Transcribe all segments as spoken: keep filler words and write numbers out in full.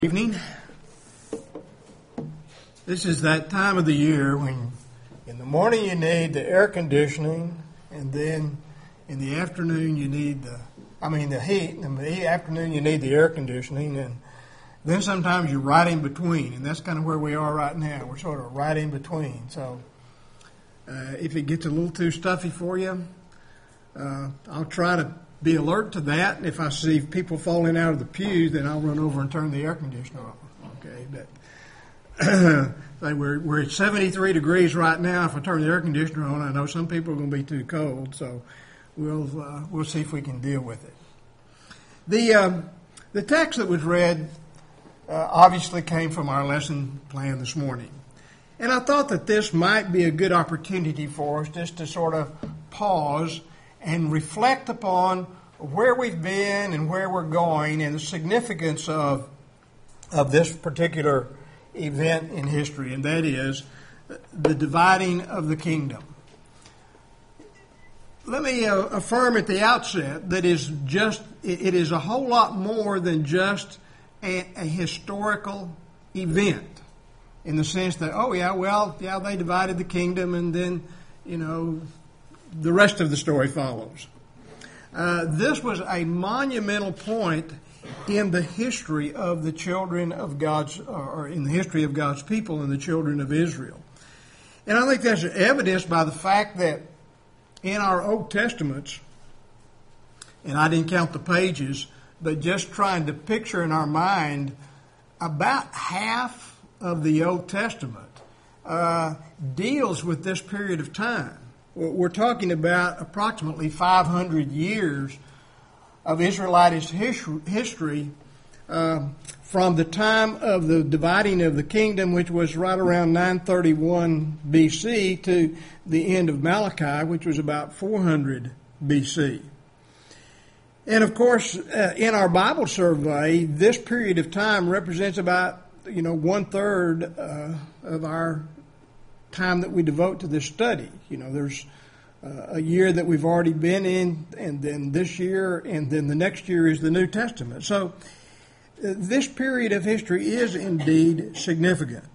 Evening. This is that time of the year when in the morning you need the air conditioning, and then in the afternoon you need the, I mean the heat, and in the afternoon you need the air conditioning, and then sometimes you're right in between, and that's kind of where we are right now. We're sort of right in between. So uh, if it gets a little too stuffy for you, uh, I'll try to be alert to that, and if I see people falling out of the pews, then I'll run over and turn the air conditioner off. Okay, but like we're we're at seventy-three degrees right now. If I turn the air conditioner on, I know some people are going to be too cold, so we'll uh, we'll see if we can deal with it. The um, the text that was read uh, obviously came from our lesson plan this morning, and I thought that this might be a good opportunity for us just to sort of pause and reflect upon where we've been and where we're going and the significance of of this particular event in history, and that is the dividing of the kingdom. Let me uh, affirm at the outset that is just it is a whole lot more than just a, a historical event, in the sense that, oh yeah, well, yeah, they divided the kingdom and then, you know, the rest of the story follows. Uh, this was a monumental point in the history of the children of God's, or in the history of God's people and the children of Israel. And I think that's evidenced by the fact that in our Old Testaments, and I didn't count the pages, but just trying to picture in our mind, about half of the Old Testament uh, deals with this period of time. We're talking about approximately five hundred years of Israelitish history uh, from the time of the dividing of the kingdom, which was right around nine thirty-one B C, to the end of Malachi, which was about four hundred B C. And of course, uh, in our Bible survey, this period of time represents about, you know, one third uh, of our time that we devote to this study. You know, there's uh, a year that we've already been in, and then this year, and then the next year is the New Testament. So uh, this period of history is indeed significant.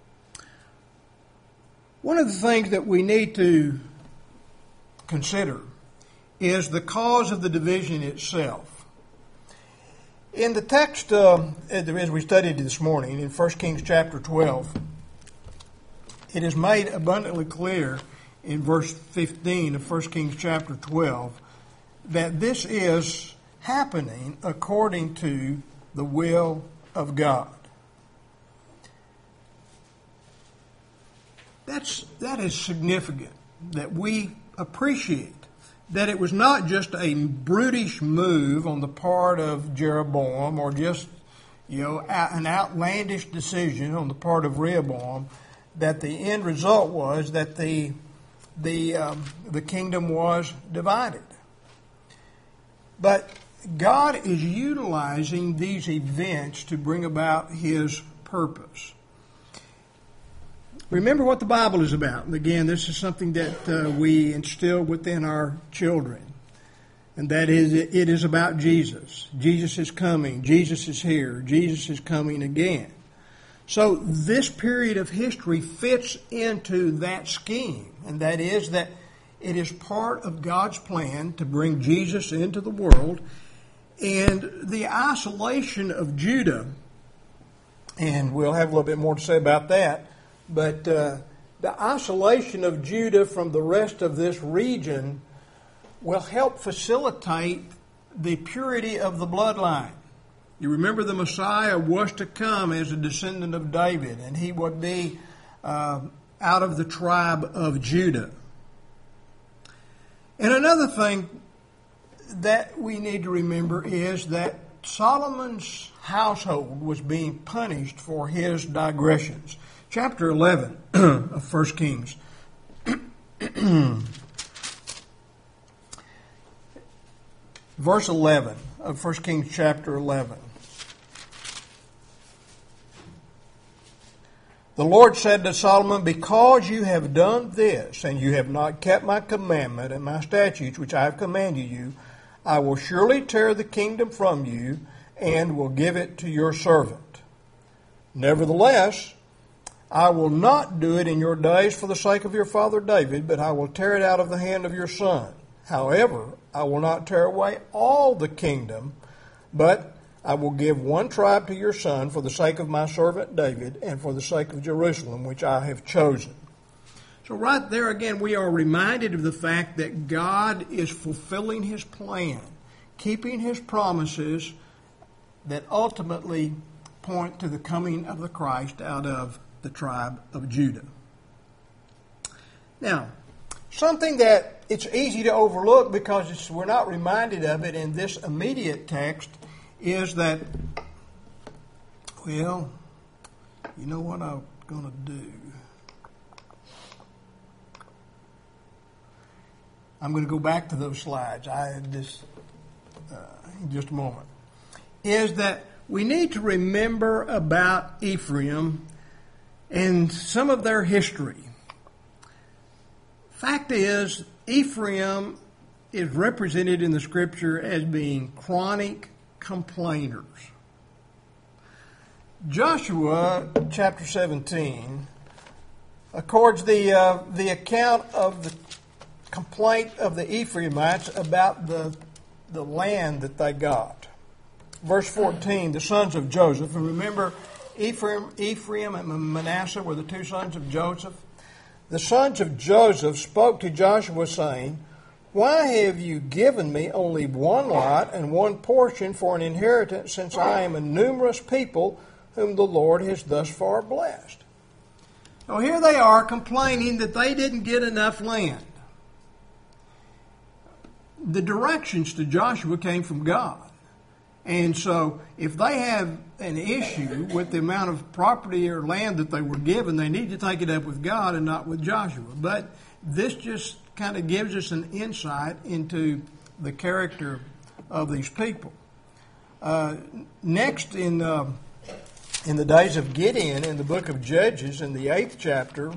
One of the things that we need to consider is the cause of the division itself. In the text, uh, as we studied this morning, in First Kings chapter twelve, it is made abundantly clear in verse fifteen of First Kings chapter twelve that this is happening according to the will of God. That's, that is significant, that we appreciate that it was not just a brutish move on the part of Jeroboam, or just, you know, an outlandish decision on the part of Rehoboam, that the end result was that the the um, the kingdom was divided. But God is utilizing these events to bring about His purpose. Remember what the Bible is about. And again, this is something that uh, we instill within our children. And that is, it is about Jesus. Jesus is coming. Jesus is here. Jesus is coming again. So this period of history fits into that scheme, and that is that it is part of God's plan to bring Jesus into the world, and the isolation of Judah, and we'll have a little bit more to say about that, but uh, the isolation of Judah from the rest of this region will help facilitate the purity of the bloodline. You remember the Messiah was to come as a descendant of David, and he would be uh, out of the tribe of Judah. And another thing that we need to remember is that Solomon's household was being punished for his digressions. Chapter eleven of First Kings. Verse eleven of First Kings chapter eleven. The Lord said to Solomon, because you have done this, and you have not kept my commandment and my statutes which I have commanded you, I will surely tear the kingdom from you, and will give it to your servant. Nevertheless, I will not do it in your days for the sake of your father David, but I will tear it out of the hand of your son. However, I will not tear away all the kingdom, but I will give one tribe to your son for the sake of my servant David and for the sake of Jerusalem, which I have chosen. So right there again, we are reminded of the fact that God is fulfilling His plan, keeping His promises that ultimately point to the coming of the Christ out of the tribe of Judah. Now, something that it's easy to overlook because it's, we're not reminded of it in this immediate text is that, well, you know what I'm going to do? I'm going to go back to those slides. I had this uh, in just a moment. Is that we need to remember about Ephraim and some of their history. Fact is, Ephraim is represented in the Scripture as being chronic complainers. Joshua chapter seventeen accords the uh, the account of the complaint of the Ephraimites about the the land that they got. Verse fourteen, the sons of Joseph, and remember, Ephraim, Ephraim and Manasseh were the two sons of Joseph. The sons of Joseph spoke to Joshua, saying, "Why have you given me only one lot and one portion for an inheritance, since I am a numerous people whom the Lord has thus far blessed?" So here they are complaining that they didn't get enough land. The directions to Joshua came from God. And so if they have an issue with the amount of property or land that they were given, they need to take it up with God and not with Joshua. But this just kind of gives us an insight into the character of these people. Uh, next, in uh, in the days of Gideon, in the book of Judges, in the eighth chapter,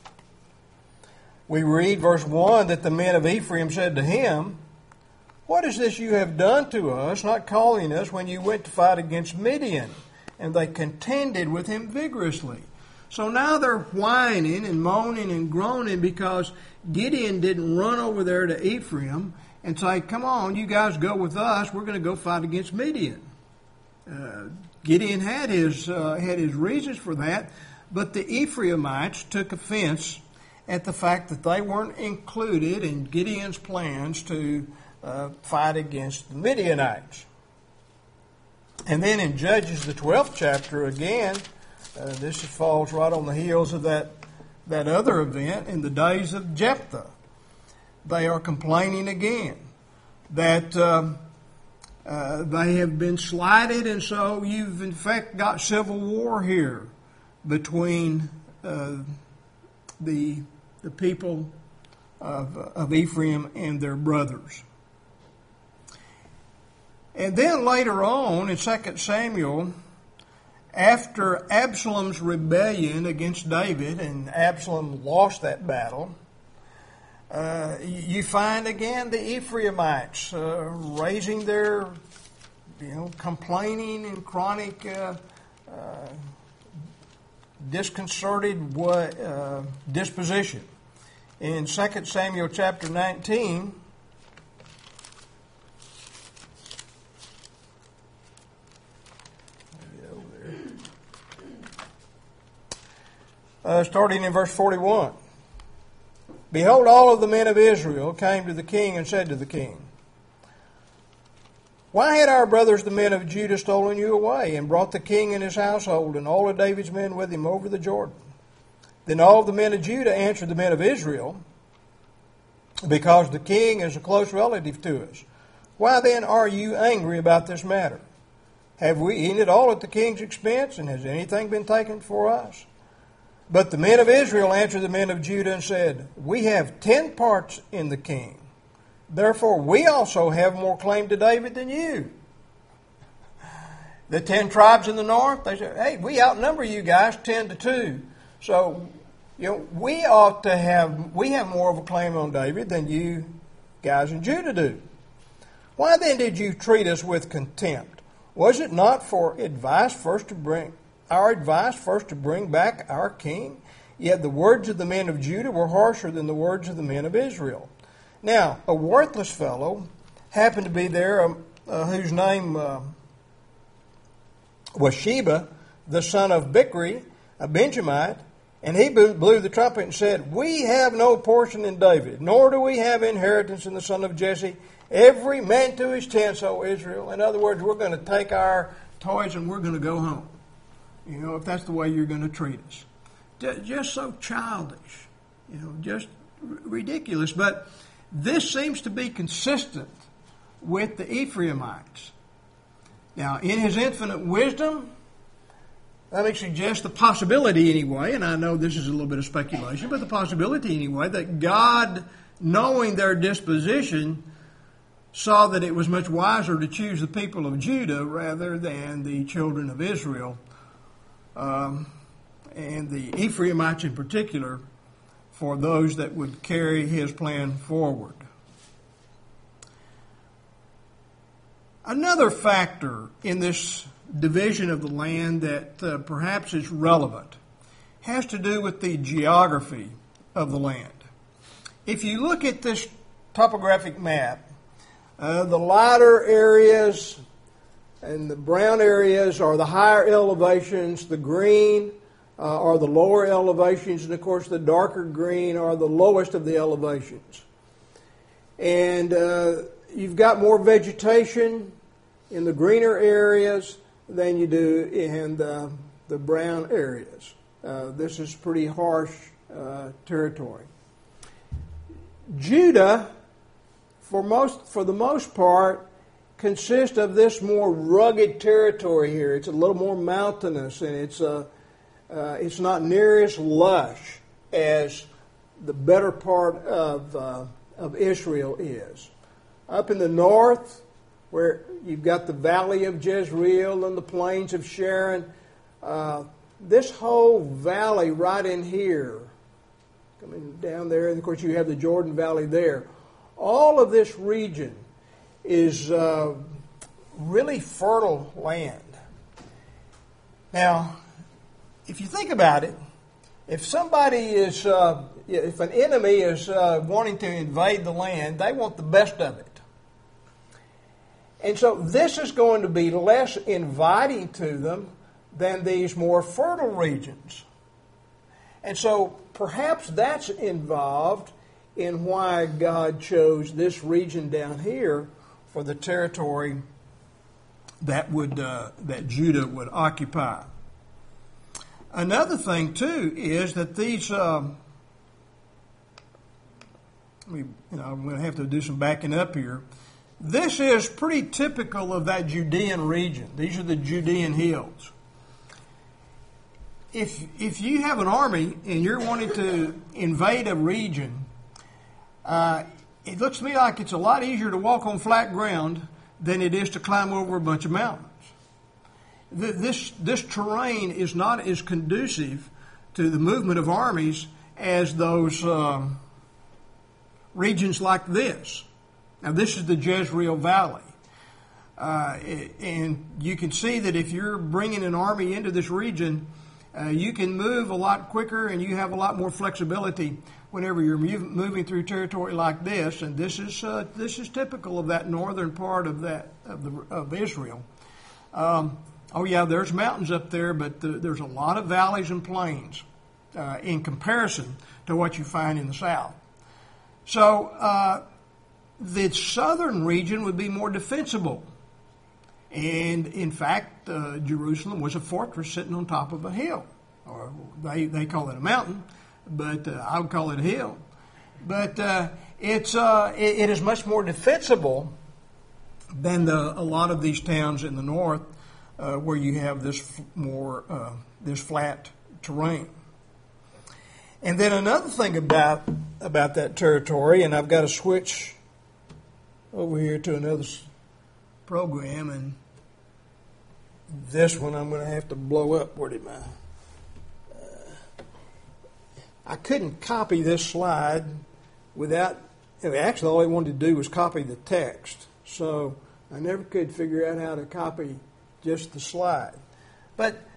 we read verse one that the men of Ephraim said to him, "What is this you have done to us, not calling us when you went to fight against Midian?" And they contended with him vigorously. So now they're whining and moaning and groaning because Gideon didn't run over there to Ephraim and say, "Come on, you guys go with us. We're going to go fight against Midian." Uh, Gideon had his uh, had his reasons for that, but the Ephraimites took offense at the fact that they weren't included in Gideon's plans to Uh, fight against the Midianites. And then in Judges, the twelfth chapter, again, uh, this falls right on the heels of that, that other event in the days of Jephthah. They are complaining again that uh, uh, they have been slighted, and so you've in fact got civil war here between uh, the, the people of, of Ephraim and their brothers. And then later on in Second Samuel, after Absalom's rebellion against David, and Absalom lost that battle, uh, you find again the Ephraimites uh, raising their, you know, complaining and chronic, uh, uh, disconcerted uh, disposition. In Second Samuel chapter nineteen, Uh, starting in verse forty-one. "Behold, all of the men of Israel came to the king and said to the king, Why had our brothers the men of Judah stolen you away and brought the king and his household and all of David's men with him over the Jordan? Then all of the men of Judah answered the men of Israel, Because the king is a close relative to us. Why then are you angry about this matter? Have we eaten it all at the king's expense, and has anything been taken for us? But the men of Israel answered the men of Judah and said, We have ten parts in the king. Therefore we also have more claim to David than you. The ten tribes in the north, they said, Hey, we outnumber you guys ten to two. So, you know, we ought to have, we have more of a claim on David than you guys in Judah do. Why then did you treat us with contempt? Was it not for advice first to bring our advice first to bring back our king? Yet the words of the men of Judah were harsher than the words of the men of Israel. Now, a worthless fellow happened to be there, um, uh, whose name uh, was Sheba, the son of Bichri, a Benjamite, and he blew the trumpet and said, "We have no portion in David, nor do we have inheritance in the son of Jesse. Every man to his tent, O Israel." In other words, we're going to take our toys and we're going to go home. You know, if that's the way you're going to treat us. Just so childish, you know, just ridiculous. But this seems to be consistent with the Ephraimites. Now, in his infinite wisdom, let me suggest the possibility anyway, and I know this is a little bit of speculation, but the possibility anyway, that God, knowing their disposition, saw that it was much wiser to choose the people of Judah rather than the children of Israel. Um, and the Ephraimites in particular, for those that would carry his plan forward. Another factor in this division of the land that uh, perhaps is relevant has to do with the geography of the land. If you look at this topographic map, uh, the lighter areas and the brown areas are the higher elevations, the green Uh, are the lower elevations, and of course the darker green are the lowest of the elevations. And uh, you've got more vegetation in the greener areas than you do in the, the brown areas. Uh, this is pretty harsh uh, territory. Judah, for most, for the most part, consists of this more rugged territory here. It's a little more mountainous, and it's a uh, Uh, it's not near as lush as the better part of uh, of Israel is. Up in the north, where you've got the valley of Jezreel and the plains of Sharon, uh, this whole valley right in here, coming down there, and of course you have the Jordan Valley there. All of this region is uh, really fertile land. Now, if you think about it, if somebody is, uh, if an enemy is uh, wanting to invade the land, they want the best of it. And so this is going to be less inviting to them than these more fertile regions. And so perhaps that's involved in why God chose this region down here for the territory that would uh, that Judah would occupy. Another thing, too, is that these, um, we, you know, I'm going to have to do some backing up here. This is pretty typical of that Judean region. These are the Judean hills. If, if you have an army and you're wanting to invade a region, uh, it looks to me like it's a lot easier to walk on flat ground than it is to climb over a bunch of mountains. This, this terrain is not as conducive to the movement of armies as those um, regions like this. Now, this is the Jezreel Valley. Uh, and you can see that if you're bringing an army into this region, uh, you can move a lot quicker and you have a lot more flexibility whenever you're move, moving through territory like this. And this is uh, this is typical of that northern part of that of, the, of Israel. Um, Oh, yeah, there's mountains up there, but the, there's a lot of valleys and plains uh, in comparison to what you find in the south. So uh, the southern region would be more defensible. And, in fact, uh, Jerusalem was a fortress sitting on top of a hill. Or they, they call it a mountain, but uh, I would call it a hill. But uh, it's uh, it, it is much more defensible than the, a lot of these towns in the north, Uh, where you have this more uh, this flat terrain. And then another thing about about that territory, and I've got to switch over here to another program, and this one I'm going to have to blow up. Where did my? Uh, I couldn't copy this slide without. Actually, all I wanted to do was copy the text, so I never could figure out how to copy just the slide. But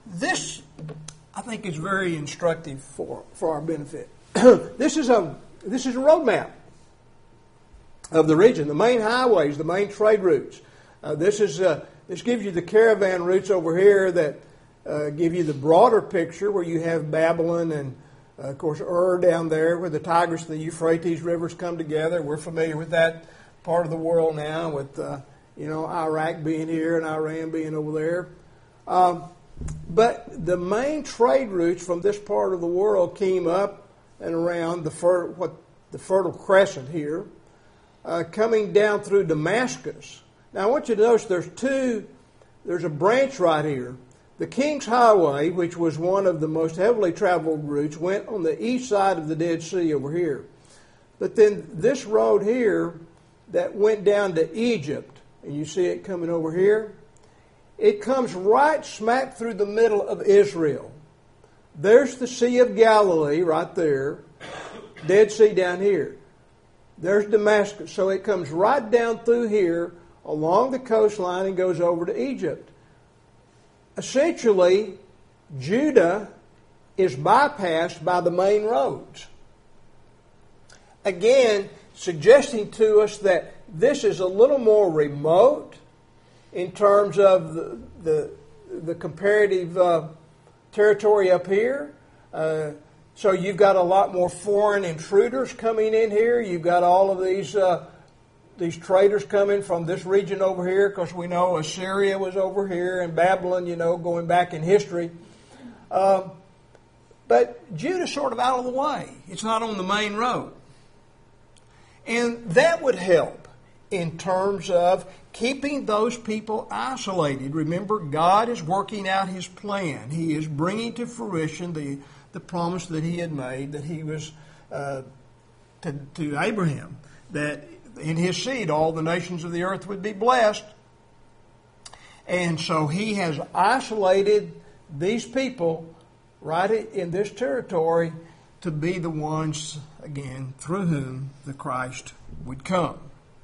this, I think, is very instructive for, for our benefit. This is a this is a road map of the region, the main highways, the main trade routes. Uh, this is uh, this gives you the caravan routes over here that uh, give you the broader picture, where you have Babylon and, uh, of course, Ur down there, where the Tigris and the Euphrates rivers come together. We're familiar with that part of the world now, with uh, you know Iraq being here and Iran being over there. Um, but the main trade routes from this part of the world came up and around the fer- what the Fertile Crescent here, uh, coming down through Damascus. Now, I want you to notice there's two, there's a branch right here. The King's Highway, which was one of the most heavily traveled routes, went on the east side of the Dead Sea over here. But then this road here that went down to Egypt, and you see it coming over here, it comes right smack through the middle of Israel. There's the Sea of Galilee right there, Dead Sea down here. There's Damascus. So it comes right down through here, along the coastline, and goes over to Egypt. Essentially, Judah is bypassed by the main roads. Again, suggesting to us that this is a little more remote in terms of the the, the comparative uh, territory up here. Uh, so you've got a lot more foreign intruders coming in here. You've got all of these uh, these traders coming from this region over here, because we know Assyria was over here and Babylon, you know, going back in history. Um, but Judah's sort of out of the way. It's not on the main road. And that would help in terms of keeping those people isolated. Remember, God is working out His plan. He is bringing to fruition the, the promise that He had made, that He was uh, to, to Abraham, that in his seed all the nations of the earth would be blessed. And so He has isolated these people right in this territory to be the ones, again, through whom the Christ would come.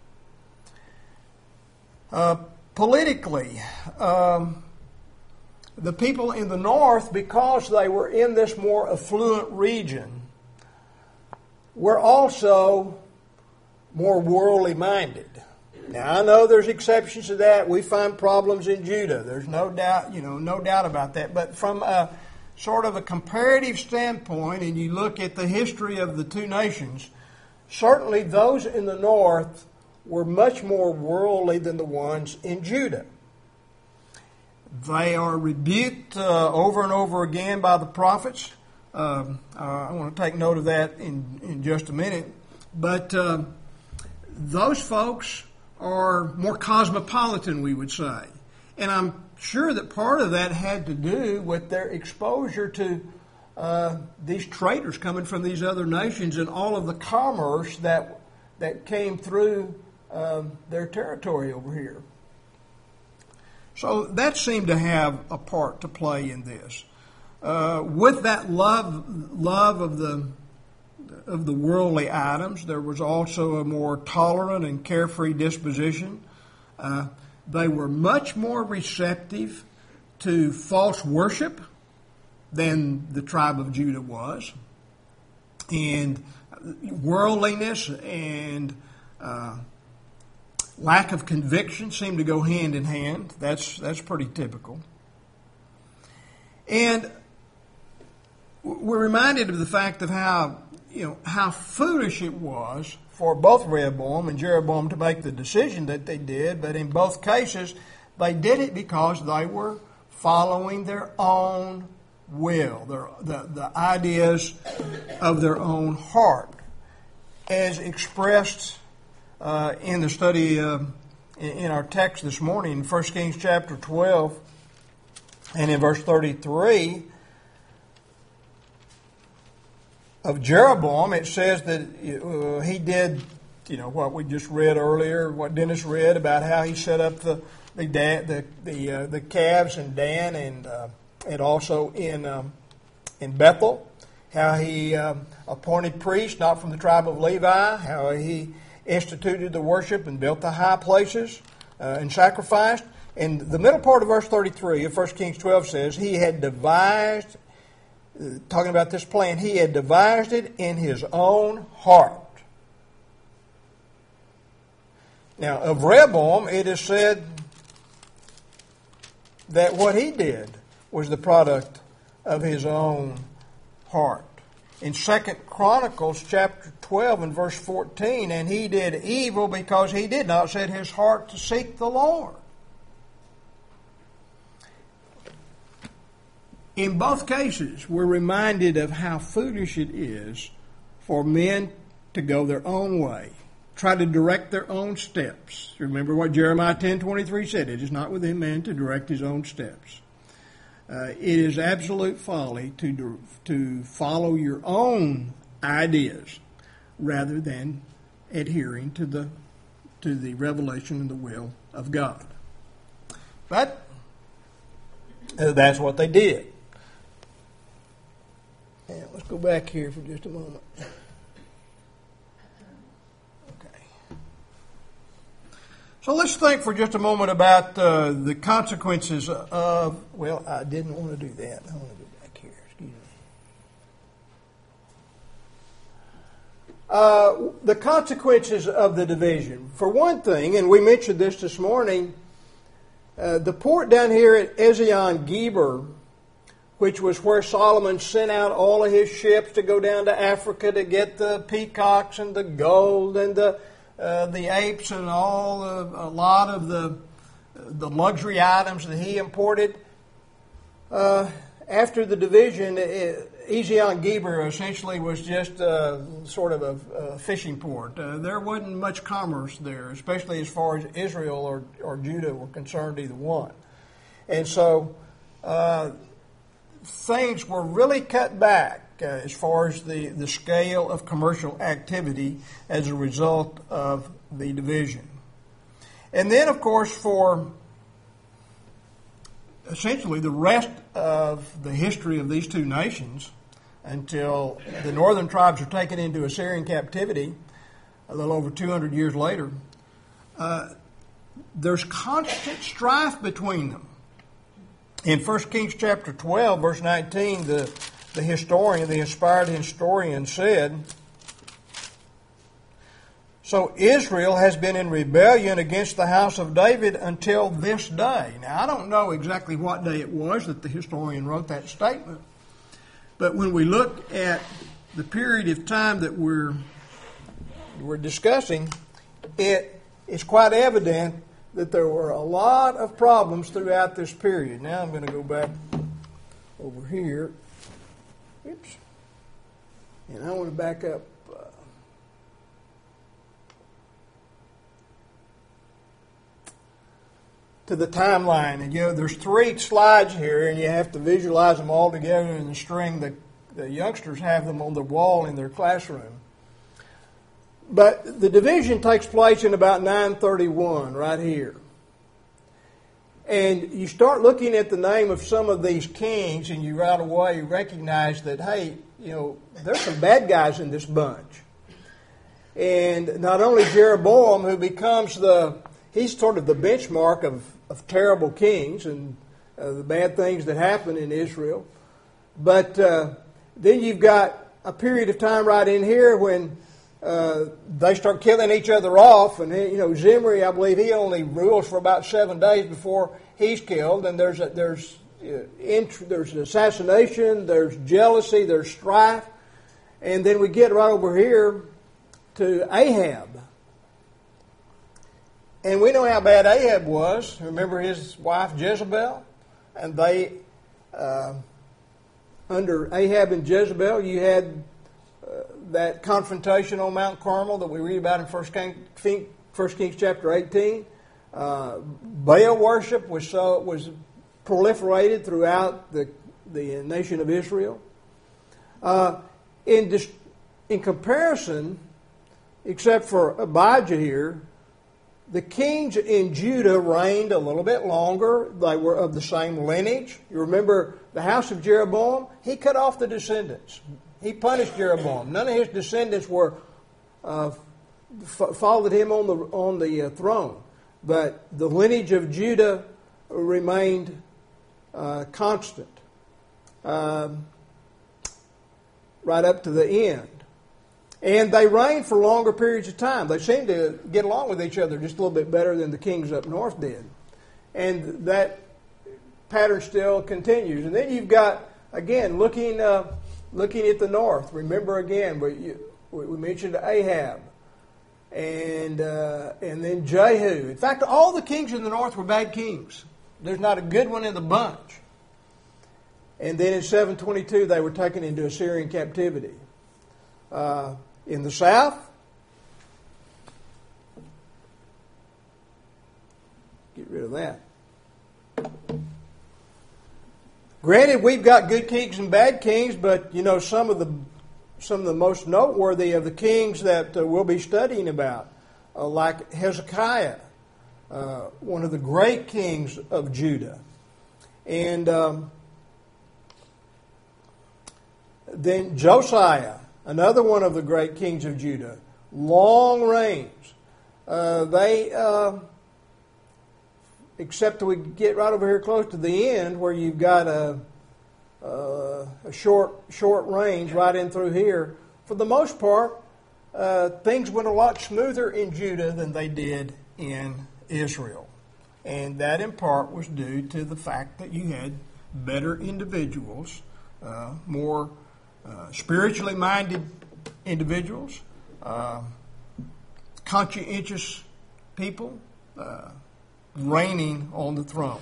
Uh, politically, um, the people in the north, because they were in this more affluent region, were also more worldly minded. Now, I know there's exceptions to that. We find problems in Judah. There's no doubt, you know, no doubt about that. But from a sort of a comparative standpoint, and you look at the history of the two nations, certainly those in the north were much more worldly than the ones in Judah. They are rebuked uh, over and over again by the prophets. Um, uh, I want to take note of that in, in just a minute. But uh, those folks are more cosmopolitan, we would say. And I'm sure that part of that had to do with their exposure to uh, these traders coming from these other nations and all of the commerce that that came through um, their territory over here. So that seemed to have a part to play in this. Uh, with that love, love of the of the worldly items, there was also a more tolerant and carefree disposition. Uh, they were much more receptive to false worship than the tribe of Judah was. And worldliness and uh, lack of conviction seemed to go hand in hand. That's that's pretty typical. And we're reminded of the fact of how you know how foolish it was for both Rehoboam and Jeroboam to make the decision that they did. But in both cases, they did it because they were following their own will, their, the, the ideas of their own heart, as expressed uh, in the study uh, in, in our text this morning, in First Kings chapter twelve, and in verse thirty-three of Jeroboam. It says that uh, he did, you know, what we just read earlier, what Dennis read about how he set up the the the the, uh, the calves in Dan and uh, and also in um, in Bethel, how he um, appointed priests not from the tribe of Levi, how he instituted the worship and built the high places uh, and sacrificed. in the middle part of verse thirty-three of First Kings twelve says, he had devised, uh, talking about this plan, he had devised it in his own heart. Now, of Rehoboam, it is said that what he did was the product of his own heart. In Second Chronicles chapter twelve and verse fourteen, and he did evil because he did not set his heart to seek the Lord. In both cases, we're reminded of how foolish it is for men to go their own way, try to direct their own steps. Remember what Jeremiah ten twenty-three said, it is not within man to direct his own steps. Uh, it is absolute folly to to follow your own ideas rather than adhering to the to the revelation and the will of God. But uh, that's what they did. And let's go back here for just a moment. So let's think for just a moment about uh, the consequences of, well, I didn't want to do that. I want to go back here. Excuse me. Uh, the consequences of the division. For one thing, and we mentioned this this morning, uh, the port down here at Ezion-Geber, which was where Solomon sent out all of his ships to go down to Africa to get the peacocks and the gold and the Uh, the apes and all of, a lot of the the luxury items that he imported. Uh, after the division, Ezion-Geber essentially was just uh, sort of a, a fishing port. Uh, there wasn't much commerce there, especially as far as Israel or, or Judah were concerned, either one. And so uh, things were really cut back Uh, as far as the, the scale of commercial activity as a result of the division. And then, of course, for essentially the rest of the history of these two nations, until the northern tribes are taken into Assyrian captivity a little over two hundred years later, uh, there's constant strife between them. In First Kings chapter twelve, verse nineteen, the The historian, the inspired historian said, so Israel has been in rebellion against the house of David until this day. Now, I don't know exactly what day it was that the historian wrote that statement, but when we look at the period of time that we're, we're discussing, it is quite evident that there were a lot of problems throughout this period. Now I'm going to go back over here. Oops. And I want to back up. Uh, to the timeline. And, you know, there's three slides here, and you have to visualize them all together in the string. The, the youngsters have them on the wall in their classroom. But the division takes place in about nine thirty-one, right here. And you start looking at the name of some of these kings, and you right away recognize that, hey, you know, there's some bad guys in this bunch. And not only Jeroboam, who becomes the, he's sort of the benchmark of, of terrible kings and uh, the bad things that happen in Israel. But uh, then you've got a period of time right in here when uh, they start killing each other off. And, you know, Zimri, I believe, he only rules for about seven days before he's killed. And there's a, there's uh, int- there's assassination, there's jealousy, there's strife. And then we get right over here to Ahab. And we know how bad Ahab was. Remember his wife Jezebel? And they, uh, under Ahab and Jezebel, you had uh, that confrontation on Mount Carmel that we read about in First King, First Kings chapter eighteen. Uh, Baal worship was so was proliferated throughout the the nation of Israel. Uh, in dis- in comparison, except for Abijah here, the kings in Judah reigned a little bit longer. They were of the same lineage. You remember the house of Jeroboam? He cut off the descendants. He punished Jeroboam. None of his descendants were uh, f- followed him on the on the uh, throne. But the lineage of Judah remained uh, constant um, right up to the end. And they reigned for longer periods of time. They seemed to get along with each other just a little bit better than the kings up north did. And that pattern still continues. And then you've got, again, looking uh, looking at the north. Remember again, we, we mentioned Ahab. And uh, and then Jehu. In fact, all the kings in the north were bad kings. There's not a good one in the bunch. And then in seven twenty-two, they were taken into Assyrian captivity. Uh, in the south, get rid of that. Granted, we've got good kings and bad kings, but you know some of the some of the most noteworthy of the kings that uh, we'll be studying about, uh, like Hezekiah, uh, one of the great kings of Judah, and um, then Josiah, another one of the great kings of Judah, long reigns. Uh, they, uh, except that we get right over here close to the end, where you've got a, uh, a short, short range right in through here. For the most part, uh, things went a lot smoother in Judah than they did in Israel, and that in part was due to the fact that you had better individuals, uh, more Uh, spiritually minded individuals, uh, conscientious people uh, reigning on the throne.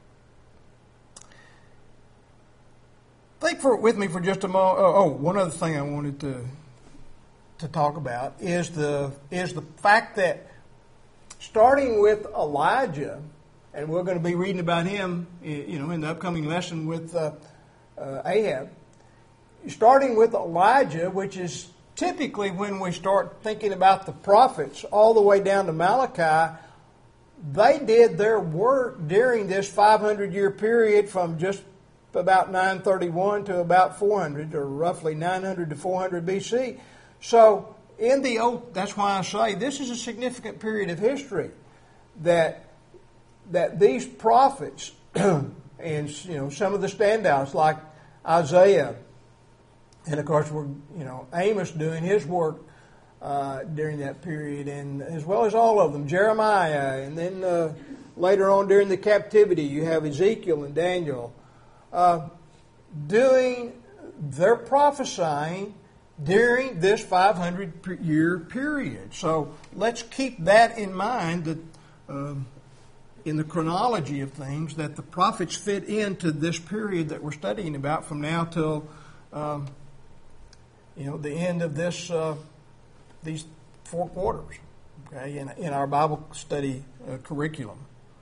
Think for with me for just a moment. Oh, oh, one other thing I wanted to to talk about is the is the fact that starting with Elijah, and we're going to be reading about him, you know, in the upcoming lesson with uh, uh, Ahab. Starting with Elijah, which is typically when we start thinking about the prophets all the way down to Malachi, they did their work during this five hundred year period from just about nine thirty-one to about four hundred, or roughly nine hundred to four hundred B C. So in the old, that's why I say this is a significant period of history that that these prophets and you know some of the standouts like Isaiah. And of course, we're you know Amos doing his work uh, during that period, and as well as all of them, Jeremiah, and then uh, later on during the captivity, you have Ezekiel and Daniel uh, doing their prophesying during this five hundred year period. So let's keep that in mind, that uh, in the chronology of things, that the prophets fit into this period that we're studying about from now till um, you know, the end of this, uh, these four quarters, okay, in, in our Bible study uh, curriculum.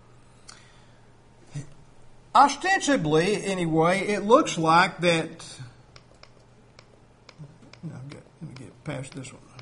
Ostensibly, anyway, it looks like that. No, let me get past this one.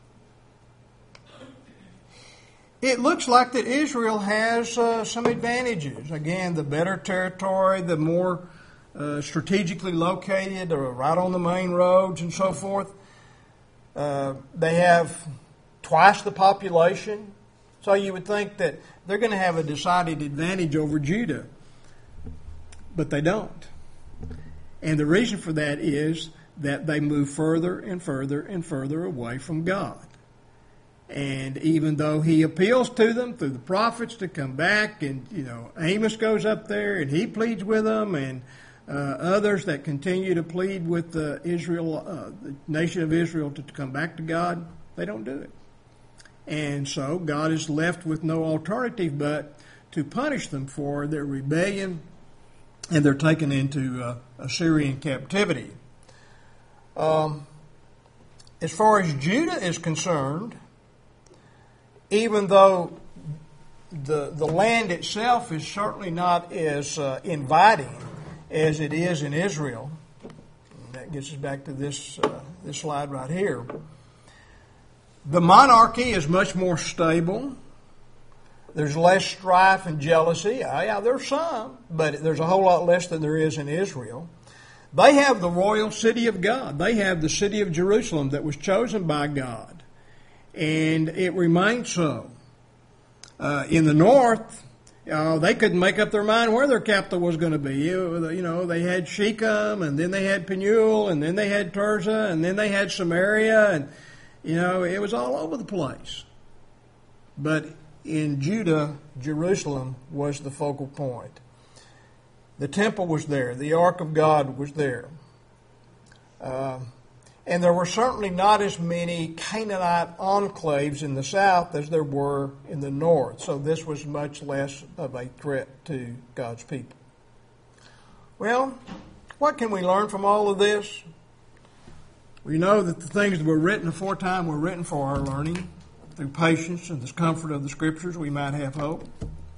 It looks like that Israel has uh, some advantages. Again, the better territory, the more Uh, strategically located, or right on the main roads and so forth. Uh, they have twice the population, so you would think that they're going to have a decided advantage over Judah, but they don't. And the reason for that is that they move further and further and further away from God. And even though he appeals to them through the prophets to come back, and you know Amos goes up there and he pleads with them, and Uh, others that continue to plead with the Israel, uh, the nation of Israel, to, to come back to God, they don't do it. And so God is left with no alternative but to punish them for their rebellion, and they're taken into uh, Assyrian captivity. Um, as far as Judah is concerned, even though the the land itself is certainly not as uh, inviting as it is in Israel. That gets us back to this uh, this slide right here. The monarchy is much more stable. There's less strife and jealousy. Uh, yeah, there's some, but there's a whole lot less than there is in Israel. They have the royal city of God. They have the city of Jerusalem that was chosen by God, and it remains so. Uh, in the north, Uh, they couldn't make up their mind where their capital was going to be. You, you know, they had Shechem, and then they had Penuel, and then they had Tirzah, and then they had Samaria, and, you know, it was all over the place. But in Judah, Jerusalem was the focal point. The temple was there. The Ark of God was there. Uh, and there were certainly not as many Canaanite enclaves in the south as there were in the north. So this was much less of a threat to God's people. Well, what can we learn from all of this? We know that the things that were written aforetime were written for our learning. Through patience and the comfort of the Scriptures, we might have hope.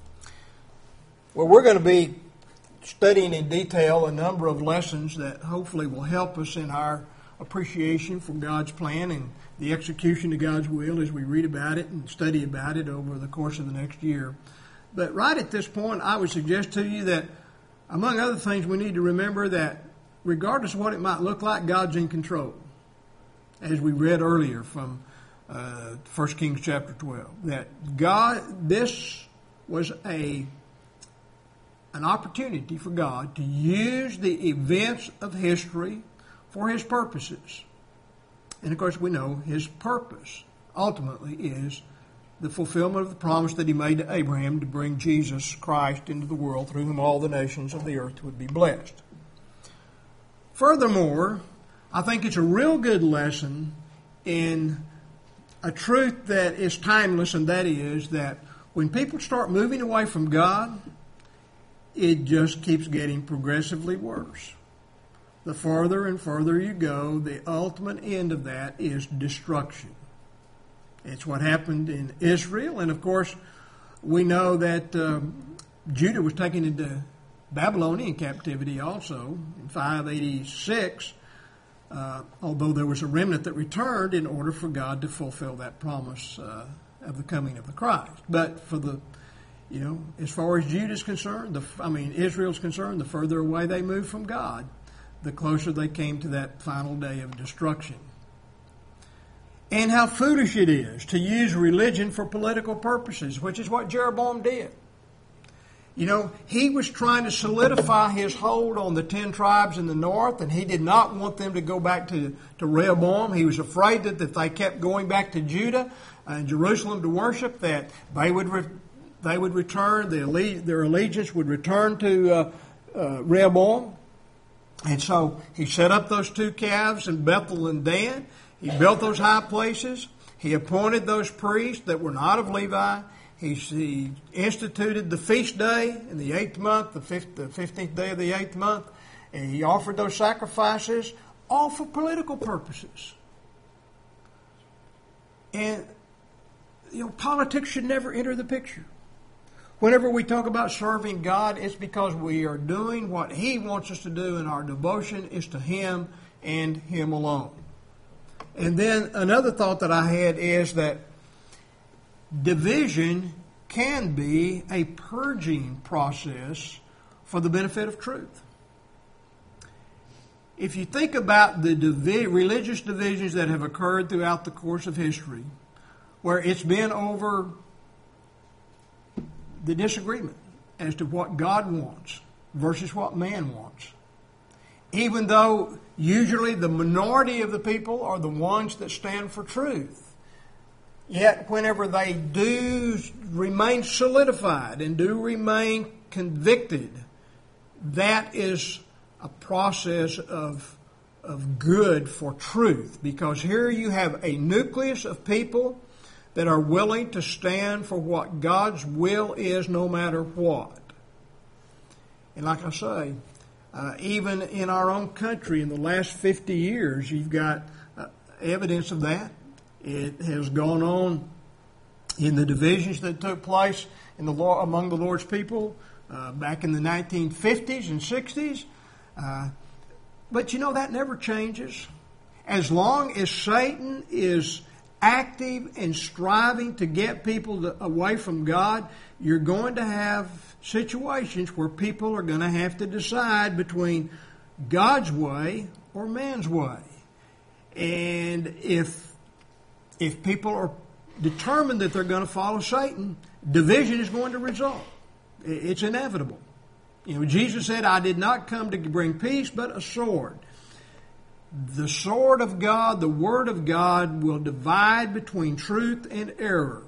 Well, we're going to be studying in detail a number of lessons that hopefully will help us in our appreciation for God's plan and the execution of God's will as we read about it and study about it over the course of the next year. But right at this point, I would suggest to you that, among other things, we need to remember that regardless of what it might look like, God's in control. As we read earlier from uh, First Kings chapter twelve, that God, this was a an opportunity for God to use the events of history for His purposes. And of course we know His purpose ultimately is the fulfillment of the promise that He made to Abraham to bring Jesus Christ into the world through whom all the nations of the earth would be blessed. Furthermore, I think it's a real good lesson in a truth that is timeless, and that is that when people start moving away from God, it just keeps getting progressively worse. The farther and further you go, the ultimate end of that is destruction. It's what happened in Israel, and of course, we know that um, Judah was taken into Babylonian captivity also in five eighty-six, uh, although there was a remnant that returned in order for God to fulfill that promise uh, of the coming of the Christ. But for the You know, as far as Judah is concerned, the, I mean, Israel's concerned, the further away they moved from God, the closer they came to that final day of destruction. And how foolish it is to use religion for political purposes, which is what Jeroboam did. You know, he was trying to solidify his hold on the ten tribes in the north, and he did not want them to go back to, to Rehoboam. He was afraid that if they kept going back to Judah and Jerusalem to worship, that they would re- they would return, the alle- their allegiance would return to uh, uh, Rehoboam. And so he set up those two calves in Bethel and Dan. He built those high places. He appointed those priests that were not of Levi. He, he instituted the feast day in the eighth month, the, fifth, the fifteenth day of the eighth month. And he offered those sacrifices, all for political purposes. And, you know, politics should never enter the picture. Whenever we talk about serving God, it's because we are doing what He wants us to do, and our devotion is to Him and Him alone. And then another thought that I had is that division can be a purging process for the benefit of truth. If you think about the divi- religious divisions that have occurred throughout the course of history, where it's been over the disagreement as to what God wants versus what man wants. Even though usually the minority of the people are the ones that stand for truth, yet whenever they do remain solidified and do remain convicted, that is a process of, of good for truth. Because here you have a nucleus of people that are willing to stand for what God's will is no matter what. And like I say, uh, even in our own country in the last fifty years, you've got uh, evidence of that. It has gone on in the divisions that took place in the law, among the Lord's people uh, back in the nineteen fifties and sixties. Uh, but you know, that never changes. As long as Satan is active and striving to get people to, away from God, you're going to have situations where people are going to have to decide between God's way or man's way. And if if people are determined that they're going to follow Satan, division is going to result. It's inevitable. You know, Jesus said, I did not come to bring peace, but a sword. The sword of God, the Word of God, will divide between truth and error.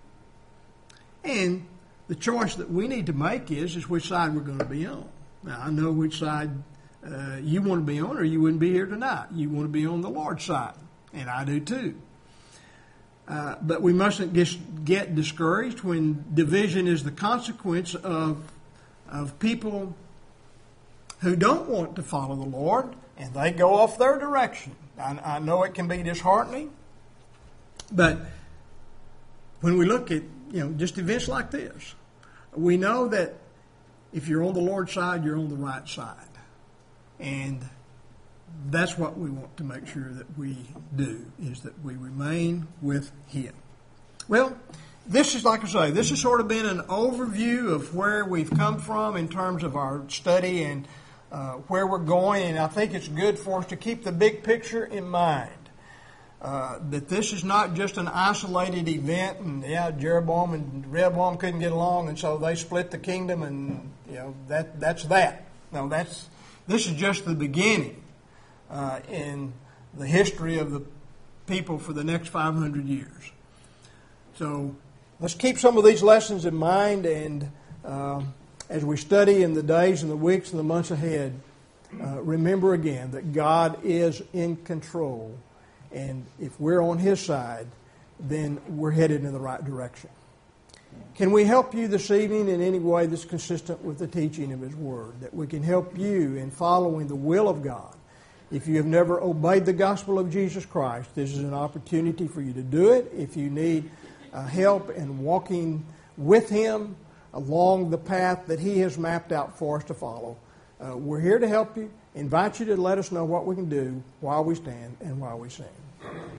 And the choice that we need to make is, is which side we're going to be on. Now, I know which side uh, you want to be on, or you wouldn't be here tonight. You want to be on the Lord's side, and I do too. Uh, but we mustn't get, get discouraged when division is the consequence of, of people who don't want to follow the Lord, and they go off their direction. I, I know it can be disheartening, but when we look at, you know, just events like this, we know that if you're on the Lord's side, you're on the right side. And that's what we want to make sure that we do, is that we remain with Him. Well, this is, like I say, this has sort of been an overview of where we've come from in terms of our study and uh, where we're going. And I think it's good for us to keep the big picture in mind. Uh, that this is not just an isolated event, and yeah, Jeroboam and Rehoboam couldn't get along, and so they split the kingdom, and you know that that's that. No, that's this is just the beginning uh, in the history of the people for the next five hundred years. So let's keep some of these lessons in mind, and uh, as we study in the days and the weeks and the months ahead, uh, remember again that God is in control. And if we're on His side, then we're headed in the right direction. Can we help you this evening in any way that's consistent with the teaching of His Word? That we can help you in following the will of God. If you have never obeyed the gospel of Jesus Christ, this is an opportunity for you to do it. If you need uh, help in walking with Him along the path that He has mapped out for us to follow, uh, we're here to help you. Invite you to let us know what we can do while we stand and while we sing.